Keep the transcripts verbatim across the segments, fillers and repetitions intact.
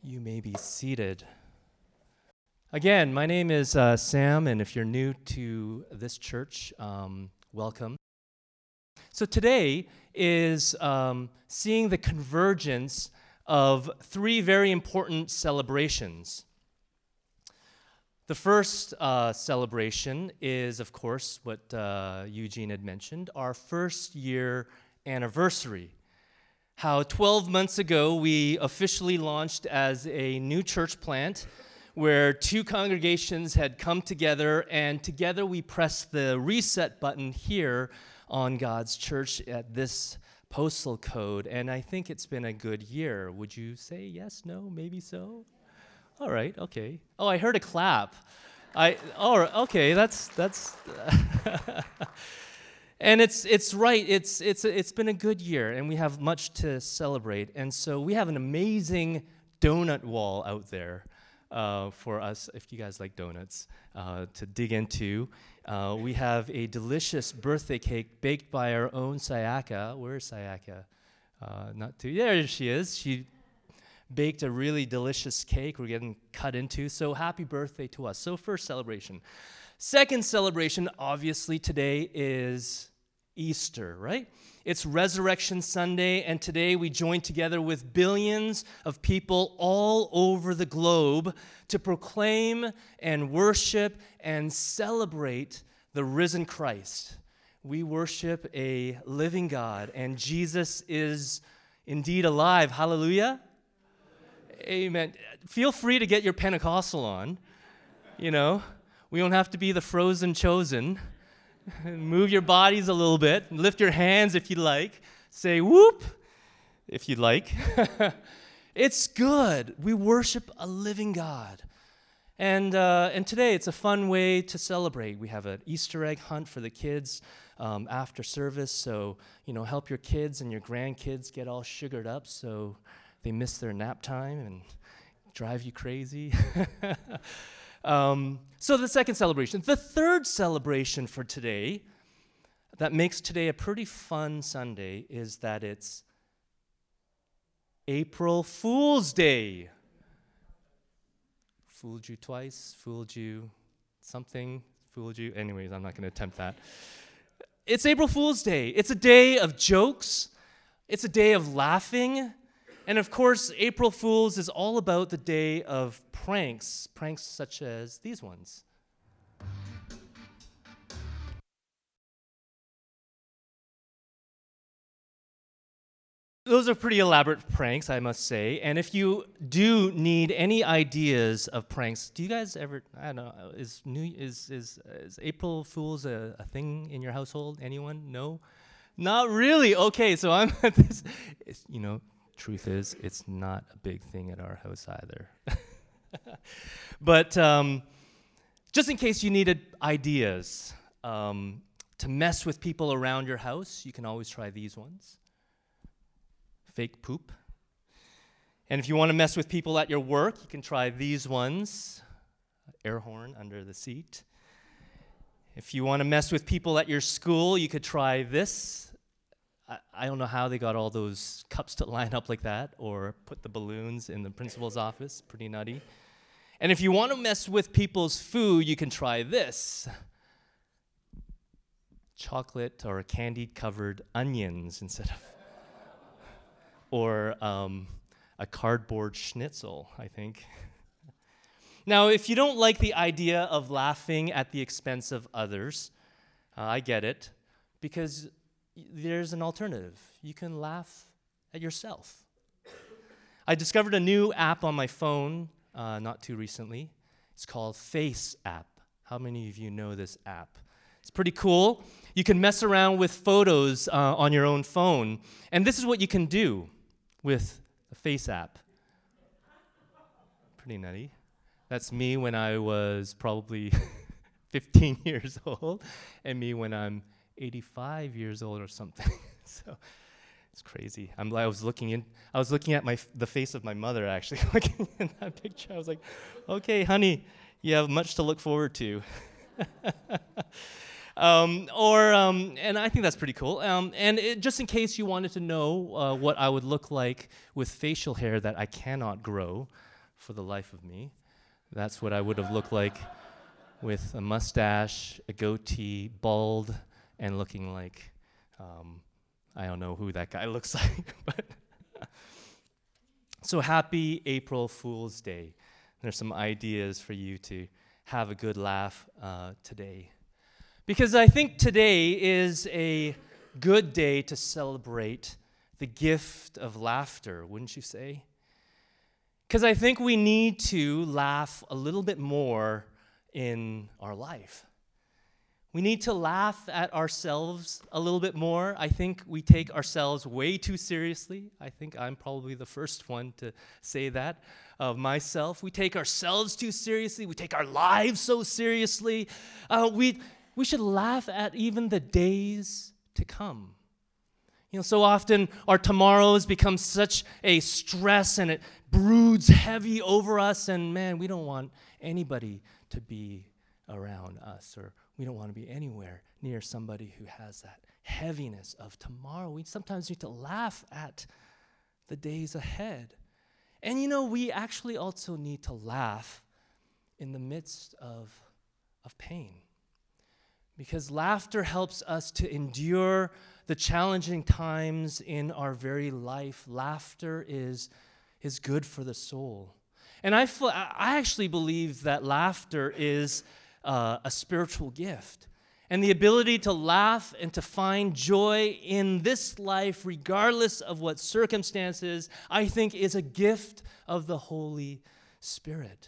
You may be seated. Again, my name is uh, Sam, and if you're new to this church, um, welcome. So today is um, seeing the convergence of three very important celebrations. The first uh, celebration is, of course, what uh, Eugene had mentioned, our first year anniversary. How twelve months ago we officially launched as a new church plant where two congregations had come together, and together we pressed the reset button here on God's church at this postal code, and I think it's been a good year. Would you say yes, no, maybe so? All right, okay. Oh, I heard a clap. I oh, okay, that's that's And it's it's right. It's it's it's been a good year, and we have much to celebrate. And so we have an amazing donut wall out there uh, for us, if you guys like donuts, uh, to dig into. Uh, we have a delicious birthday cake baked by our own Sayaka. Where's Sayaka? Uh, not too. There she is. She baked a really delicious cake. We're getting cut into. So happy birthday to us. So first celebration. Second celebration, obviously, today is Easter, right? It's Resurrection Sunday, and today we join together with billions of people all over the globe to proclaim and worship and celebrate the risen Christ. We worship a living God, and Jesus is indeed alive. Hallelujah. Amen. Feel free to get your Pentecostal on, you know. We don't have to be the frozen chosen. Move your bodies a little bit. Lift your hands if you like. Say whoop if you'd like. It's good. We worship a living God. And uh, and today it's a fun way to celebrate. We have an Easter egg hunt for the kids um, after service. So, you know, help your kids and your grandkids get all sugared up so they miss their nap time and drive you crazy. Um, so the second celebration. The third celebration for today that makes today a pretty fun Sunday is that it's April Fool's Day. Fooled you twice, fooled you something, fooled you. Anyways, I'm not going to attempt that. It's April Fool's Day. It's a day of jokes. It's a day of laughing. And of course, April Fool's is all about the day of pranks, pranks such as these ones. Those are pretty elaborate pranks, I must say. And if you do need any ideas of pranks, do you guys ever, I don't know, is New is is, is April Fool's a, a thing in your household? Anyone? No? Not really. Okay, so I'm this, you know, truth is, it's not a big thing at our house either. But um, just in case you needed ideas um, to mess with people around your house, you can always try these ones. Fake poop. And if you want to mess with people at your work, you can try these ones. Air horn under the seat. If you want to mess with people at your school, you could try this. I, I don't know how they got all those cups to line up like that, or put the balloons in the principal's office. Pretty nutty. And if you want to mess with people's food, you can try this. Chocolate or candy-covered onions instead of, or um, a cardboard schnitzel, I think. Now, if you don't like the idea of laughing at the expense of others, uh, I get it, because there's an alternative. You can laugh at yourself. I discovered a new app on my phone uh, not too recently. It's called Face App. How many of you know this app? It's pretty cool. You can mess around with photos uh, on your own phone. And this is what you can do with the Face App. Pretty nutty. That's me when I was probably fifteen years old, and me when I'm eighty-five years old or something. So it's crazy. I'm I was looking in I was looking at my f- the face of my mother actually looking in that picture. I was like, "Okay, honey, you have much to look forward to." um, or um, and I think that's pretty cool. Um, and it, just in case you wanted to know uh, what I would look like with facial hair that I cannot grow, for the life of me. That's what I would have looked like with a mustache, a goatee, bald, and looking like, um, I don't know who that guy looks like. But so happy April Fool's Day. There's some ideas for you to have a good laugh uh, today. Because I think today is a good day to celebrate the gift of laughter, wouldn't you say? Because I think we need to laugh a little bit more in our life. We need to laugh at ourselves a little bit more. I think we take ourselves way too seriously. I think I'm probably the first one to say that of myself. We take ourselves too seriously. We take our lives so seriously. Uh, we... We should laugh at even the days to come. You know, so often our tomorrows become such a stress and it broods heavy over us, and man, we don't want anybody to be around us, or we don't want to be anywhere near somebody who has that heaviness of tomorrow. We sometimes need to laugh at the days ahead. And you know, we actually also need to laugh in the midst of, of pain. Because laughter helps us to endure the challenging times in our very life. Laughter is, is good for the soul. And I, feel, I actually believe that laughter is uh, a spiritual gift. And the ability to laugh and to find joy in this life, regardless of what circumstances, I think is a gift of the Holy Spirit.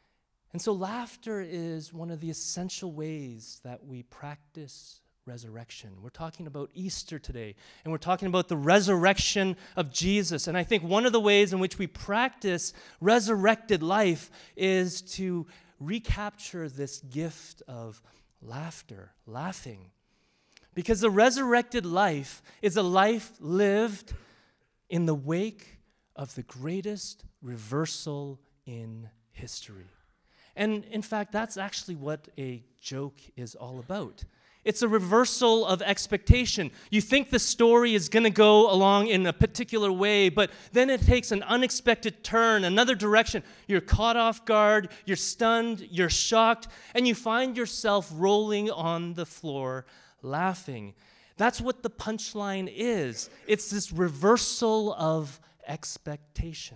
And so laughter is one of the essential ways that we practice resurrection. We're talking about Easter today, and we're talking about the resurrection of Jesus. And I think one of the ways in which we practice resurrected life is to recapture this gift of laughter, laughing. Because the resurrected life is a life lived in the wake of the greatest reversal in history. And in fact, that's actually what a joke is all about. It's a reversal of expectation. You think the story is going to go along in a particular way, but then it takes an unexpected turn, another direction. You're caught off guard, you're stunned, you're shocked, and you find yourself rolling on the floor laughing. That's what the punchline is. It's this reversal of expectations.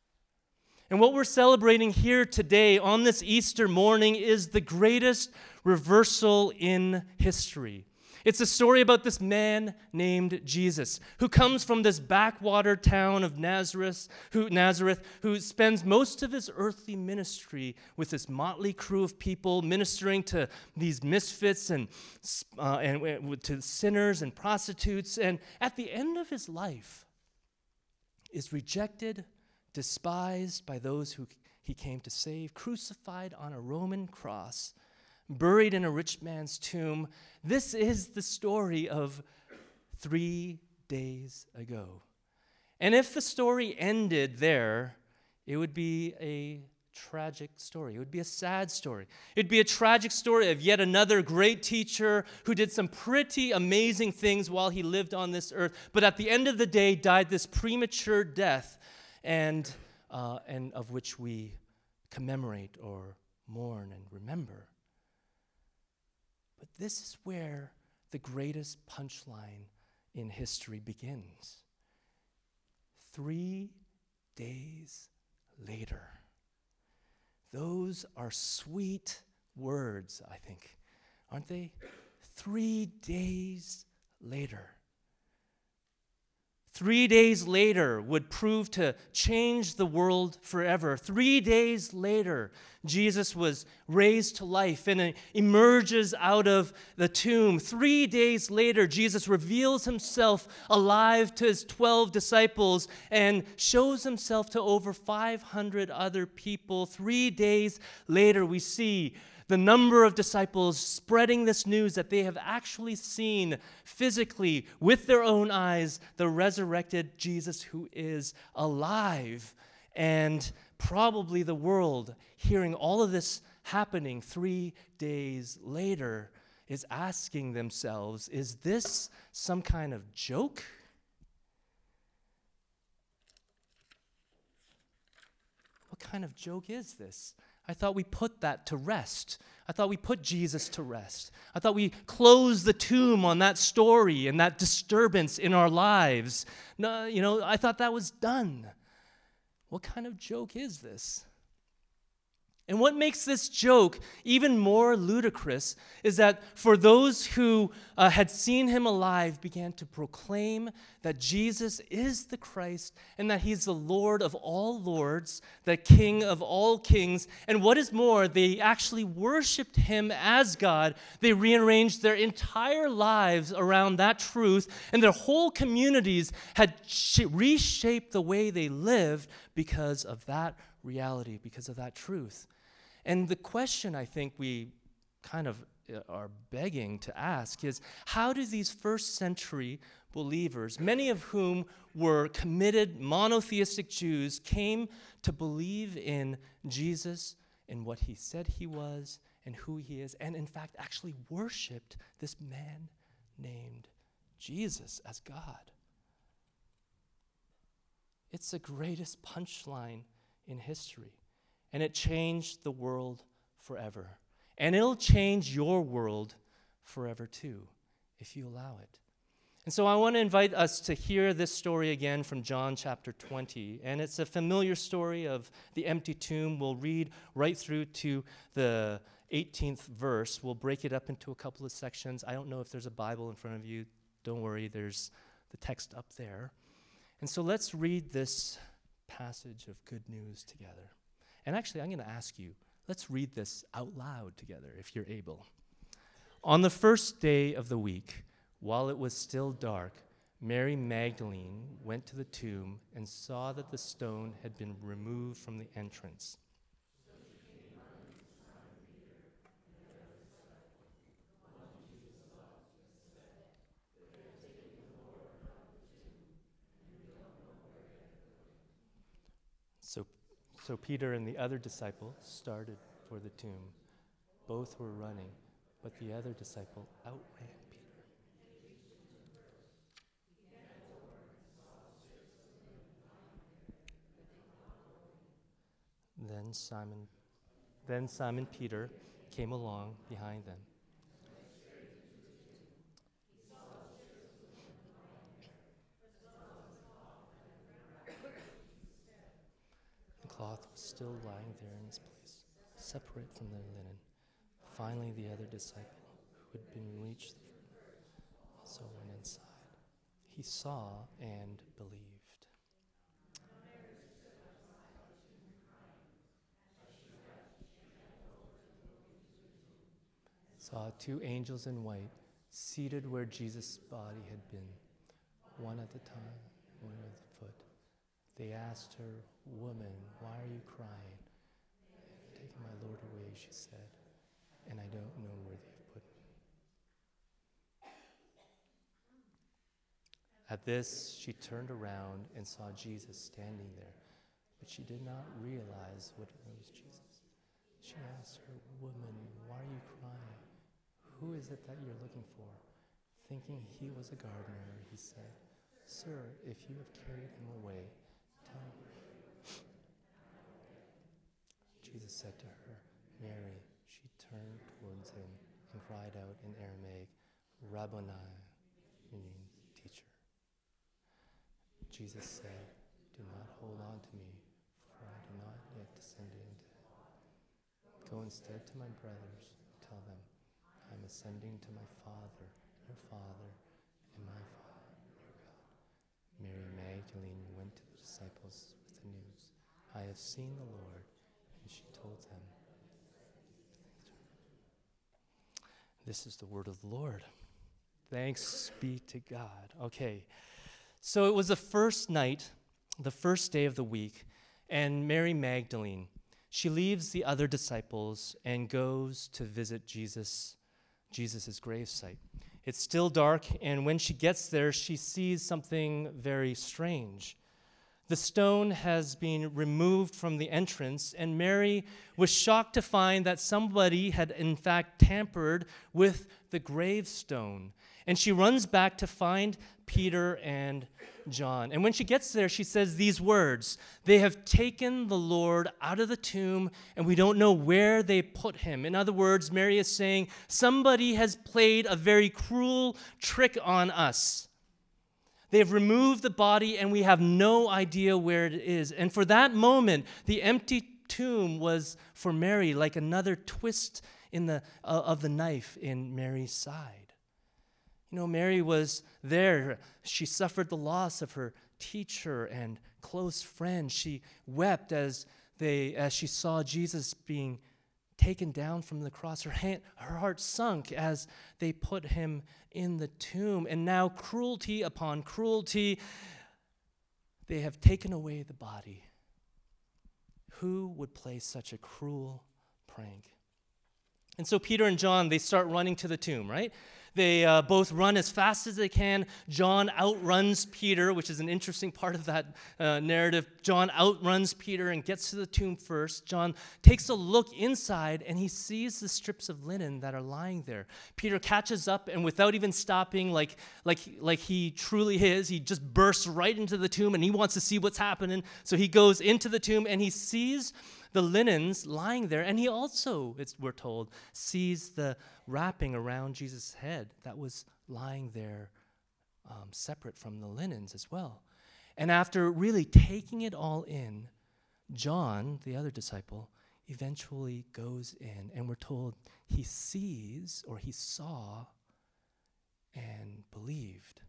And what we're celebrating here today on this Easter morning is the greatest reversal in history. It's a story about this man named Jesus who comes from this backwater town of Nazareth, who, Nazareth, who spends most of his earthly ministry with this motley crew of people ministering to these misfits and, uh, and to sinners and prostitutes. And at the end of his life is rejected, despised by those who he came to save, crucified on a Roman cross, buried in a rich man's tomb. This is the story of three days ago. And if the story ended there, it would be a tragic story. It would be a sad story. It'd be a tragic story of yet another great teacher who did some pretty amazing things while he lived on this earth, but at the end of the day died this premature death, and uh, and of which we commemorate or mourn and remember. But this is where the greatest punchline in history begins. Three days later. Those are sweet words, I think, aren't they? Three days later. Three days later would prove to change the world forever. Three days later, Jesus was raised to life and emerges out of the tomb. Three days later, Jesus reveals himself alive to his twelve disciples and shows himself to over five hundred other people. Three days later, we see the number of disciples spreading this news that they have actually seen physically with their own eyes the resurrected Jesus who is alive. And probably the world, hearing all of this happening three days later, is asking themselves, is this some kind of joke? What kind of joke is this? I thought we put that to rest. I thought we put Jesus to rest. I thought we closed the tomb on that story and that disturbance in our lives. No, you know, I thought that was done. What kind of joke is this? And what makes this joke even more ludicrous is that for those who uh, had seen him alive began to proclaim that Jesus is the Christ and that he's the Lord of all lords, the King of all kings. And what is more, they actually worshiped him as God. They rearranged their entire lives around that truth, and their whole communities had sh- reshaped the way they lived because of that reality, because of that truth. And the question I think we kind of are begging to ask is, how do these first century believers, many of whom were committed monotheistic Jews, came to believe in Jesus and what he said he was and who he is, and in fact actually worshiped this man named Jesus as God? It's the greatest punchline in history. And it changed the world forever. And it'll change your world forever too, if you allow it. And so I want to invite us to hear this story again from John chapter twenty. And it's a familiar story of the empty tomb. We'll read right through to the eighteenth verse. We'll break it up into a couple of sections. I don't know if there's a Bible in front of you. Don't worry, there's the text up there. And so let's read this passage of good news together. And actually, I'm going to ask you, let's read this out loud together, if you're able. On the first day of the week, while it was still dark, Mary Magdalene went to the tomb and saw that the stone had been removed from the entrance. So So Peter and the other disciple started for the tomb. Both were running, but the other disciple outran Peter. Then Simon, then Simon Peter came along behind them. The cloth was still lying there in its place, separate from the linen. Finally, the other disciple, who had been reached the first, also went inside. He saw and believed. Saw two angels in white, seated where Jesus' body had been, one at the time, one at the foot. They asked her, "Woman, why are you crying?" "They've taken my Lord away," she said, "and I don't know where they've put him." At this, she turned around and saw Jesus standing there, but she did not realize what it was Jesus. She asked her, "Woman, why are you crying? Who is it that you're looking for?" Thinking he was a gardener, he said, "Sir, if you have carried him away, tell me." Jesus said to her, "Mary." She turned towards him and cried out in Aramaic, "Rabboni," meaning teacher. Jesus said, "Do not hold on to me, for I do not yet descend into heaven. Go instead to my brothers, tell them, I am ascending to my Father, your Father, and my Father, your God." Mary Magdalene went to the disciples with the news, "I have seen the Lord," and she told them. This is the word of the Lord. Thanks be to God. Okay, so it was the first night, the first day of the week, and Mary Magdalene, she leaves the other disciples and goes to visit Jesus, Jesus' gravesite. It's still dark, and when she gets there, she sees something very strange. The stone has been removed from the entrance, and Mary was shocked to find that somebody had in fact tampered with the gravestone. And she runs back to find Peter and John. And when she gets there, she says these words, "They have taken the Lord out of the tomb, and we don't know where they put him." In other words, Mary is saying, somebody has played a very cruel trick on us. They have removed the body, and we have no idea where it is. And for that moment, the empty tomb was for Mary like another twist in the uh, of the knife in Mary's side. You know, Mary was there. She suffered the loss of her teacher and close friend. She wept as they as she saw Jesus being taken down from the cross. Her hand, her heart sunk as they put him in the tomb. And now cruelty upon cruelty, they have taken away the body. Who would play such a cruel prank? And so Peter and John, they start running to the tomb, right? They uh, both run as fast as they can. John outruns Peter, which is an interesting part of that uh, narrative. John outruns Peter and gets to the tomb first. John takes a look inside, and he sees the strips of linen that are lying there. Peter catches up, and without even stopping, like, like, like he truly is, he just bursts right into the tomb, and he wants to see what's happening. So he goes into the tomb, and he sees the linens lying there, and he also, it's, we're told, sees the wrapping around Jesus' head that was lying there um, separate from the linens as well. And after really taking it all in, John, the other disciple, eventually goes in, and we're told he sees, or he saw, and believed.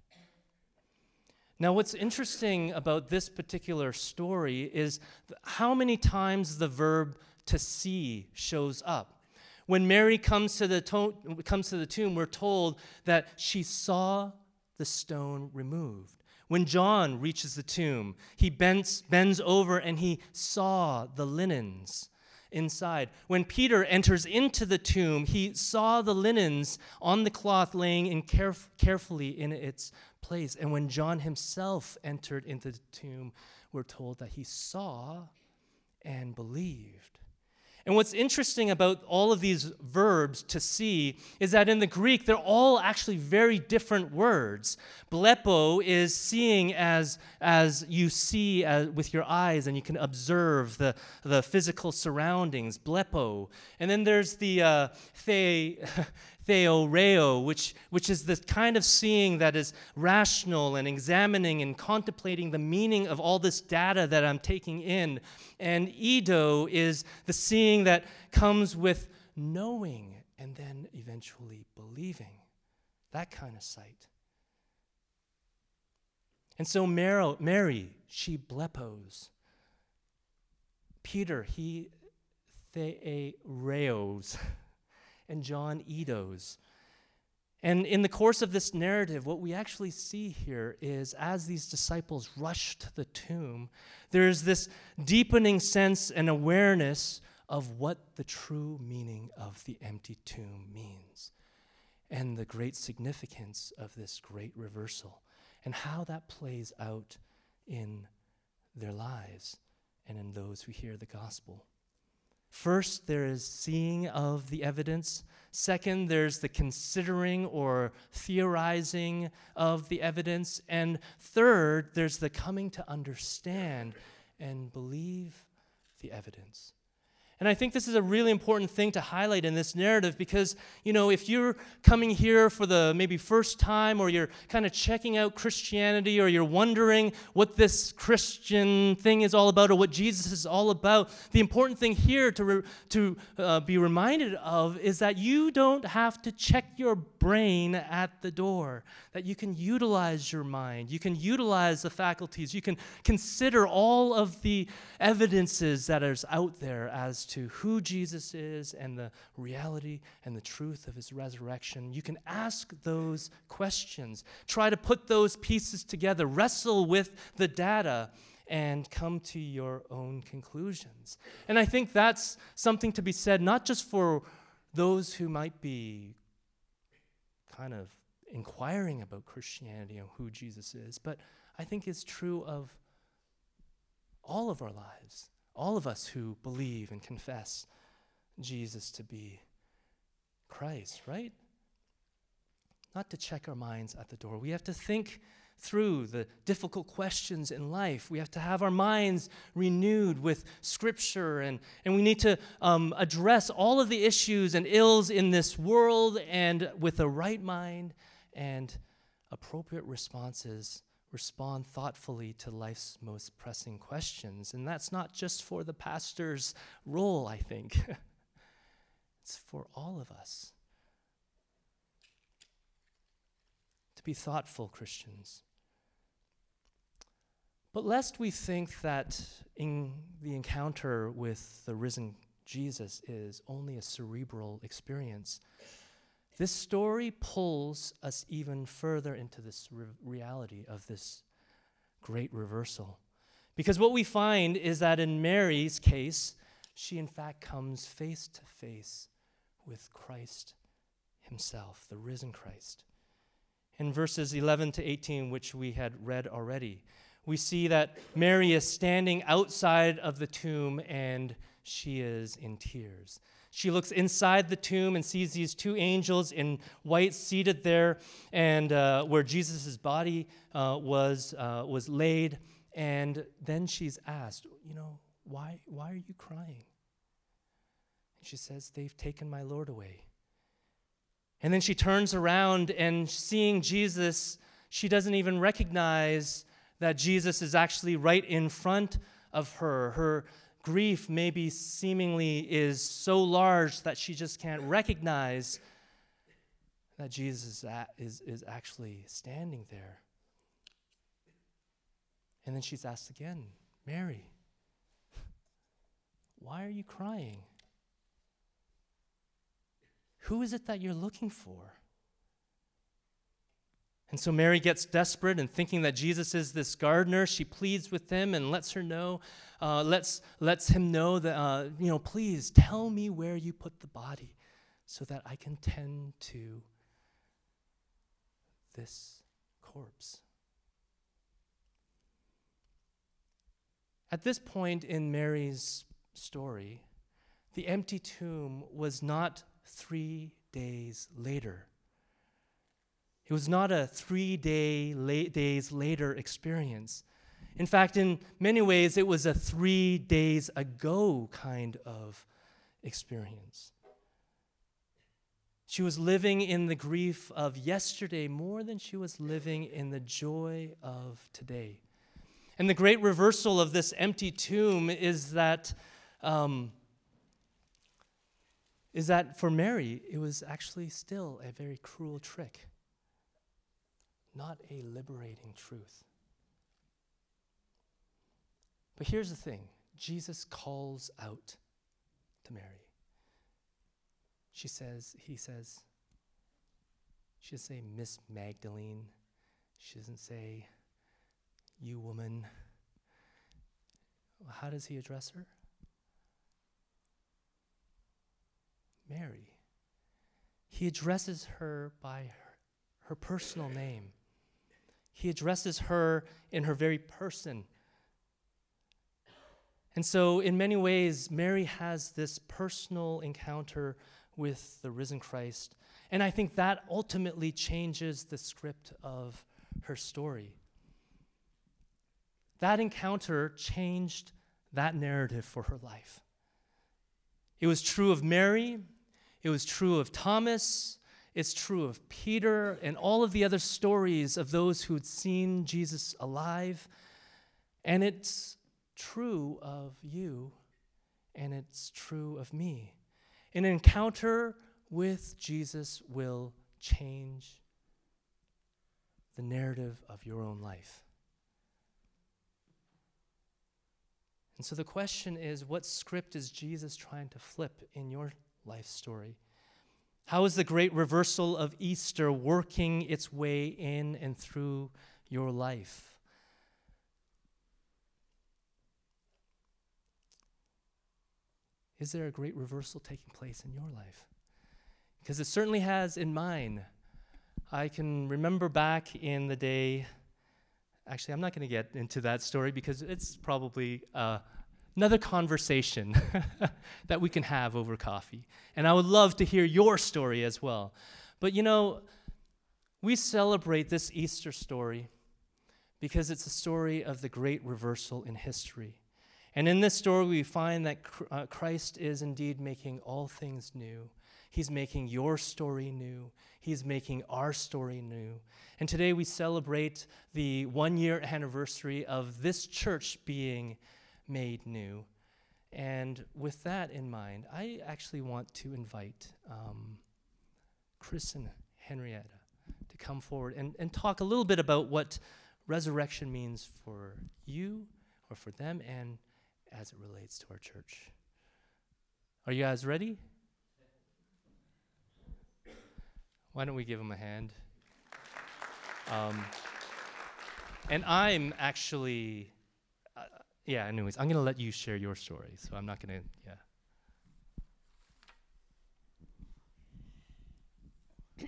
Now, what's interesting about this particular story is how many times the verb to see shows up. When Mary comes to the to- comes to the tomb, we're told that she saw the stone removed. When John reaches the tomb, he bends, bends over and he saw the linens inside. When Peter enters into the tomb, he saw the linens on the cloth laying in caref- carefully in its place. And when John himself entered into the tomb, we're told that he saw and believed. And what's interesting about all of these verbs to see is that in the Greek, they're all actually very different words. Blepo is seeing as, as you see as, with your eyes, and you can observe the, the physical surroundings, blepo. And then there's the uh, the, theoreo, which, which is the kind of seeing that is rational and examining and contemplating the meaning of all this data that I'm taking in. And eido is the seeing that comes with knowing and then eventually believing. That kind of sight. And so Mary, Mary she blepos. Peter, he theoreos. And John eidos. And in the course of this narrative, what we actually see here is as these disciples rush to the tomb, there's this deepening sense and awareness of what the true meaning of the empty tomb means and the great significance of this great reversal and how that plays out in their lives and in those who hear the gospel. First, there is seeing of the evidence. Second, there's the considering or theorizing of the evidence. And third, there's the coming to understand and believe the evidence. And I think this is a really important thing to highlight in this narrative because, you know, if you're coming here for the maybe first time or you're kind of checking out Christianity or you're wondering what this Christian thing is all about or what Jesus is all about, the important thing here to, re- to uh, be reminded of is that you don't have to check your brain at the door, that you can utilize your mind, you can utilize the faculties, you can consider all of the evidences that are out there as to who Jesus is and the reality and the truth of his resurrection. You can ask those questions. Try to put those pieces together. Wrestle with the data and come to your own conclusions. And I think that's something to be said not just for those who might be kind of inquiring about Christianity and who Jesus is, but I think it's true of all of our lives. All of us who believe and confess Jesus to be Christ, right? not to check our minds at the door. We have to think through the difficult questions in life. We have to have our minds renewed with Scripture, and, and we need to um, address all of the issues and ills in this world, and with a right mind and appropriate responses, respond thoughtfully to life's most pressing questions. And that's not just for the pastor's role, I think. It's for all of us. To be thoughtful Christians. But lest we think that in the encounter with the risen Jesus is only a cerebral experience, this story pulls us even further into this re- reality of this great reversal. Because what we find is that in Mary's case, she in fact comes face to face with Christ himself, the risen Christ. In verses eleven to eighteen, which we had read already, we see that Mary is standing outside of the tomb and she is in tears. She looks inside the tomb and sees these two angels in white seated there, and uh, where Jesus' body uh, was uh, was laid. And then she's asked, you know, why why are you crying? And she says, they've taken my Lord away. And then she turns around, and seeing Jesus, she doesn't even recognize that Jesus is actually right in front of her. Her grief maybe seemingly is so large that she just can't recognize that Jesus is, is actually standing there. And then she's asked again, Mary, why are you crying? Who is it that you're looking for? And so Mary gets desperate, and thinking that Jesus is this gardener, she pleads with him and lets her know, uh, lets lets him know that, uh, you know, please tell me where you put the body so that I can tend to this corpse. At this point in Mary's story, the empty tomb was not three days later. It was not a three day la- days later experience. In fact, in many ways, it was a three days ago kind of experience. She was living in the grief of yesterday more than she was living in the joy of today. And the great reversal of this empty tomb is that, um, is that for Mary, it was actually still a very cruel trick. Not a liberating truth. But here's the thing. Jesus calls out to Mary. She says, he says, she doesn't say Miss Magdalene. She doesn't say, you woman. How does he address her? Mary. He addresses her by her, her personal name. He addresses her in her very person. And so, in many ways, Mary has this personal encounter with the risen Christ. And I think that ultimately changes the script of her story. That encounter changed that narrative for her life. It was true of Mary. It was true of Thomas. It's true of Peter and all of the other stories of those who had seen Jesus alive. And it's true of you, and it's true of me. An encounter with Jesus will change the narrative of your own life. And so the question is, what script is Jesus trying to flip in your life story? How is the great reversal of Easter working its way in and through your life? Is there a great reversal taking place in your life? Because it certainly has in mine. I can remember back in the day, actually, I'm not going to get into that story because it's probably uh, another conversation that we can have over coffee. And I would love to hear your story as well. But you know, We celebrate this Easter story because it's a story of the great reversal in history. And in this story, we find that uh, Christ is indeed making all things new. He's making your story new. He's making our story new. And today we celebrate the one-year anniversary of this church being made new. And with that in mind, I actually want to invite um, Chris and Henrietta to come forward and, and talk a little bit about what resurrection means for you or for them and as it relates to our church. Are you guys ready? Why don't we give them a hand? Um, and I'm actually, uh, yeah, anyways, I'm going to let you share your story, so I'm not going to, yeah.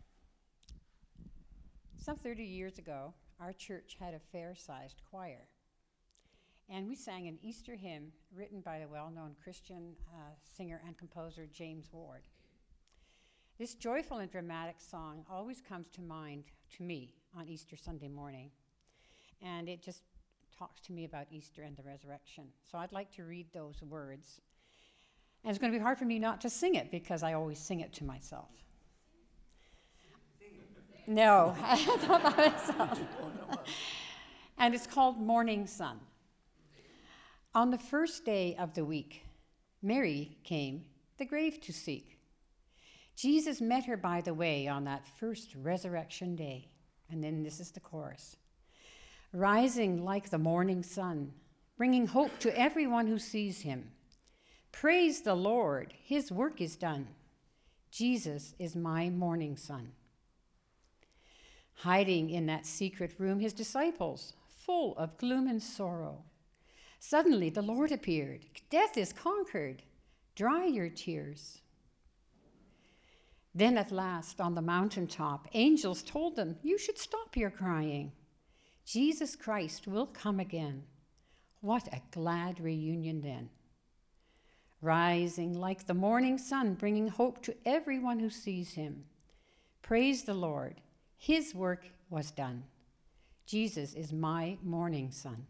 Some thirty years ago, our church had a fair-sized choir. And we sang an Easter hymn written by the well-known Christian uh, singer and composer James Ward. This joyful and dramatic song always comes to mind to me on Easter Sunday morning. And it just talks to me about Easter and the resurrection. So I'd like to read those words. And it's going to be hard for me not to sing it because I always sing it to myself. No, not by myself. And it's called Morning Sun. On the first day of the week, Mary came the grave to seek. Jesus met her by the way on that first resurrection day. And then this is the chorus. Rising like the morning sun, bringing hope to everyone who sees him. Praise the Lord, his work is done. Jesus is my morning sun. Hiding in that secret room, his disciples, full of gloom and sorrow. Suddenly the Lord appeared. Death is conquered. Dry your tears. Then at last, on the mountaintop, angels told them, you should stop your crying. Jesus Christ will come again. What a glad reunion then. Rising like the morning sun, bringing hope to everyone who sees him. Praise the Lord. His work was done. Jesus is my morning sun.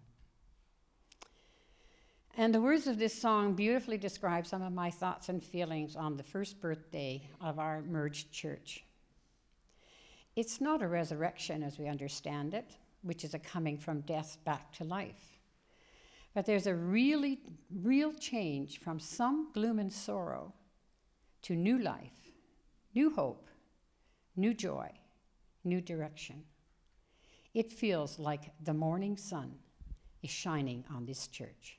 And the words of this song beautifully describe some of my thoughts and feelings on the first birthday of our merged church. It's not a resurrection as we understand it, which is a coming from death back to life. But there's a really, real change from some gloom and sorrow to new life, new hope, new joy, new direction. It feels like the morning sun is shining on this church.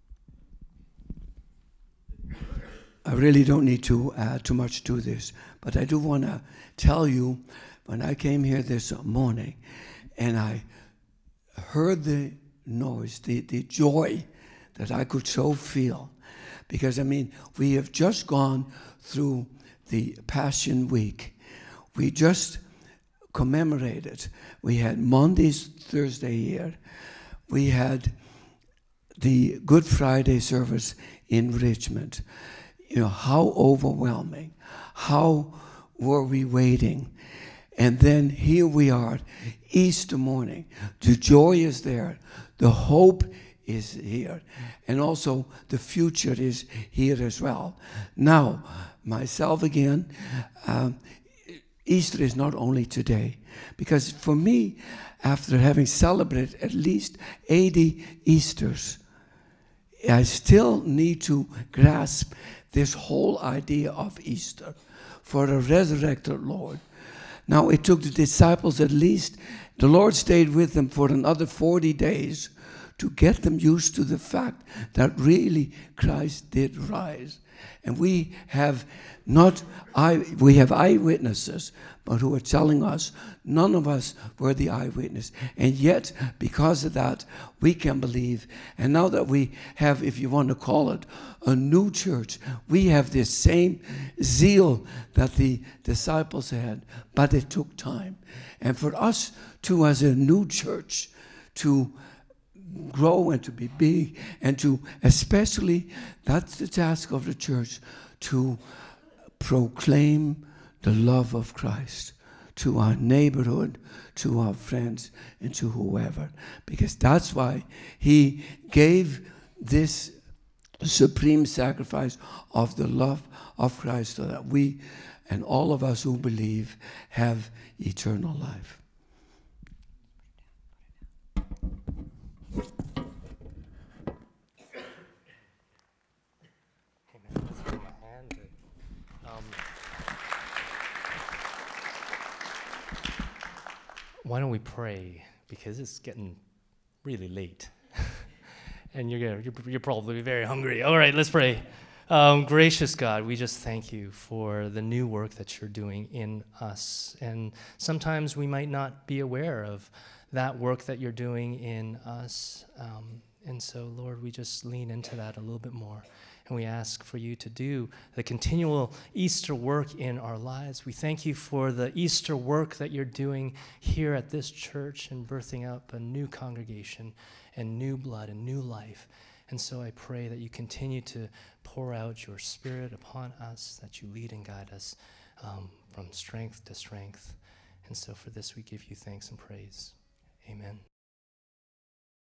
I really don't need to add too much to this, but I do want to tell you, when I came here this morning and I heard the noise, the, the joy that I could so feel, because, I mean, we have just gone through the Passion Week. We just commemorated. We had Monday's Thursday here. We had the Good Friday service in Richmond. You know, how overwhelming. How were we waiting? And then here we are, Easter morning. The joy is there. The hope is here. And also the future is here as well. Now, myself again, um, Easter is not only today. Because for me, after having celebrated at least eighty Easters, I still need to grasp this whole idea of Easter for a resurrected Lord. Now, it took the disciples at least, the Lord stayed with them for another forty days to get them used to the fact that really Christ did rise. And we have not, eye, we have eyewitnesses, but who are telling us none of us were the eyewitness. And yet, because of that, we can believe. And now that we have, if you want to call it, a new church, we have this same zeal that the disciples had, but it took time. And for us to, as a new church, to grow and to be big, and to especially, that's the task of the church, to proclaim the love of Christ, to our neighborhood, to our friends, and to whoever. Because that's why he gave this supreme sacrifice of the love of Christ, so that we and all of us who believe have eternal life. Why don't we pray, because it's getting really late. And you're, gonna, you're you're probably very hungry. All right, let's pray. Um, gracious God, we just thank you for the new work that you're doing in us. And sometimes we might not be aware of that work that you're doing in us. Um, and so, Lord, we just lean into that a little bit more. And we ask for you to do the continual Easter work in our lives. We thank you for the Easter work that you're doing here at this church and birthing up a new congregation and new blood and new life. And so I pray that you continue to pour out your Spirit upon us, that you lead and guide us um, from strength to strength. And so for this we give you thanks and praise. Amen.